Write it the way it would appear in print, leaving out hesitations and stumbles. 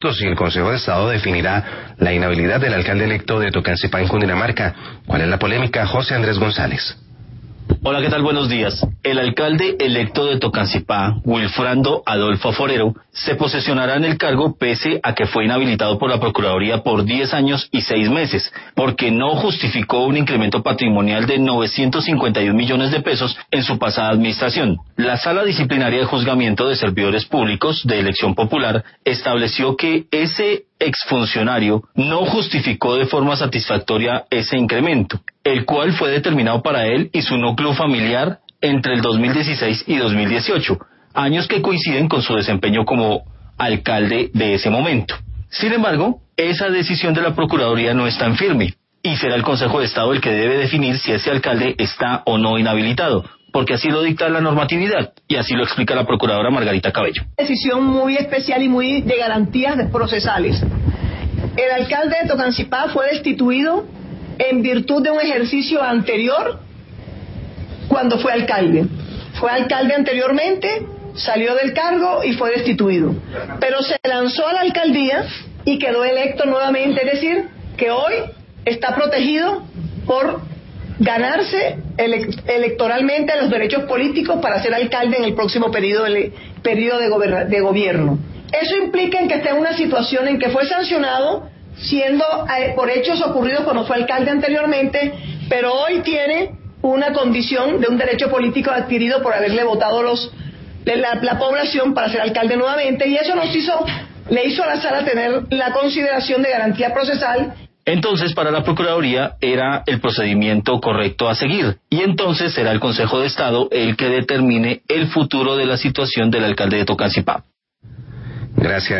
minutos y el Consejo de Estado definirá la inhabilidad del alcalde electo de Tocancipá en Cundinamarca. ¿Cuál es la polémica? José Andrés González. Hola, ¿qué tal? Buenos días. El alcalde electo de Tocancipá, Wilfrando Adolfo Forero, se posesionará en el cargo pese a que fue inhabilitado por la Procuraduría por 10 años y 6 meses, porque no justificó un incremento patrimonial de 951 millones de pesos en su pasada administración. La Sala Disciplinaria de Juzgamiento de Servidores Públicos de Elección Popular estableció que ese exfuncionario no justificó de forma satisfactoria ese incremento, el cual fue determinado para él y su núcleo familiar entre el 2016 y 2018, años que coinciden con su desempeño como alcalde de ese momento. Sin embargo, esa decisión de la Procuraduría no es tan firme, y será el Consejo de Estado el que debe definir si ese alcalde está o no inhabilitado, porque así lo dicta la normatividad, y así lo explica la Procuradora Margarita Cabello. Decisión muy especial y muy de garantías procesales. El alcalde de Tocancipá fue destituido en virtud de un ejercicio anterior cuando fue alcalde. Fue alcalde anteriormente, salió del cargo y fue destituido. Pero se lanzó a la alcaldía y quedó electo nuevamente, es decir, que hoy está protegido por ganarse electoralmente los derechos políticos para ser alcalde en el próximo periodo de gobierno. Eso implica en que esté en una situación en que fue sancionado siendo por hechos ocurridos cuando fue alcalde anteriormente, pero hoy tiene una condición de un derecho político adquirido por haberle votado la población para ser alcalde nuevamente, y eso le hizo a la sala tener la consideración de garantía procesal. Entonces, para la Procuraduría era el procedimiento correcto a seguir, y entonces será el Consejo de Estado el que determine el futuro de la situación del alcalde de Tocancipá. Gracias.